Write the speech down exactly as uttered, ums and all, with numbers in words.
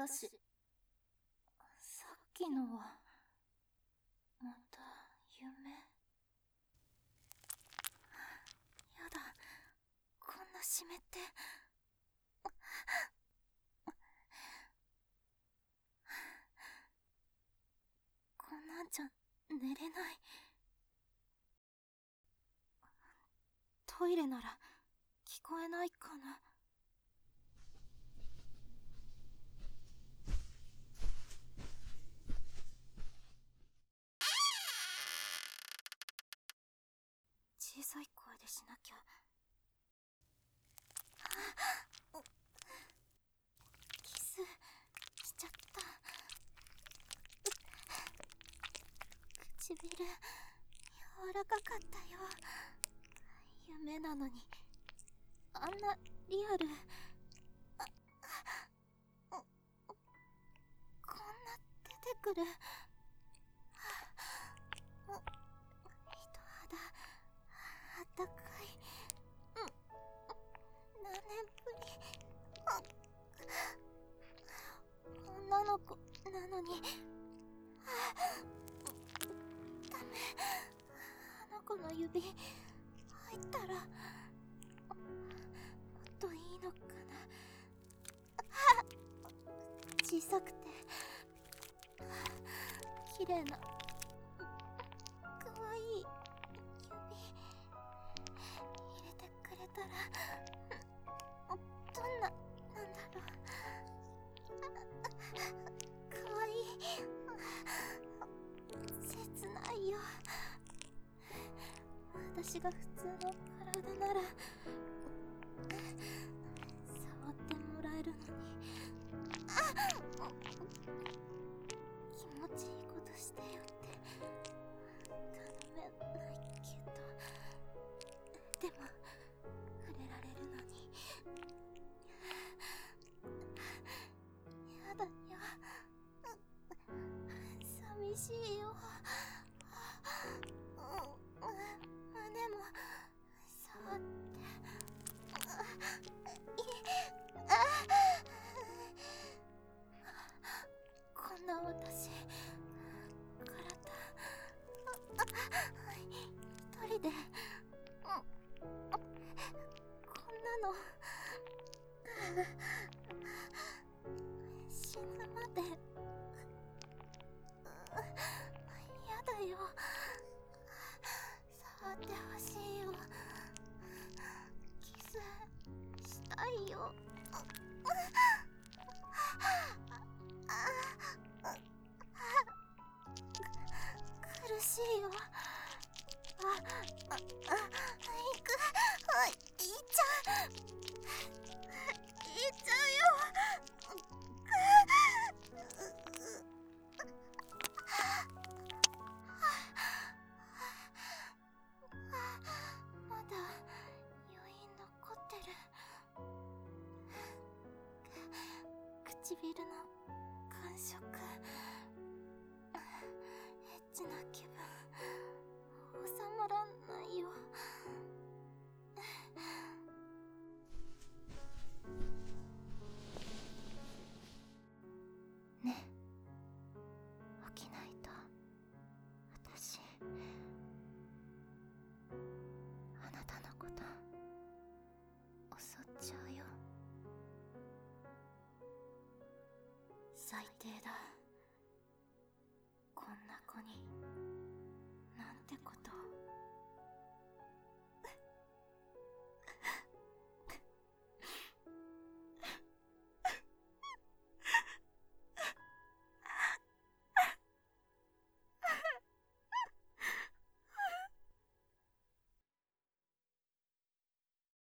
私、さっきのはまた夢？やだ、こんな湿って。こんなんじゃ寝れない。トイレなら聞こえないかな。小さい声でしなきゃ。キスしちゃった。唇柔らかかったよ。夢なのにあんなリアル。あこんな出てくる。人肌あったかい。何年ぶり。女の子なのに。ダメ。あの子の指入ったらもっといいのかな。小さくて綺麗なかわいい指入れてくれたら。どんななんだろう。かわいい。切ないよ。私が普通の体なら触ってもらえるのに。気持ちいいことしてよって頼めないけど、でも触れられるのに。やだよ、寂しいよ。胸も触って。こんな私、体一人でこんなの死ぬまでやだよ。触ってほしいよ。キスしたいよ。苦しいよ。あ、あ、あ、いく。あ、いっちゃう。いっちゃうよ。まだ余韻残ってる。唇の感触。エッチな気分収まらないよ。ね、起きないと私あなたのこと襲っちゃうよ。最低だ。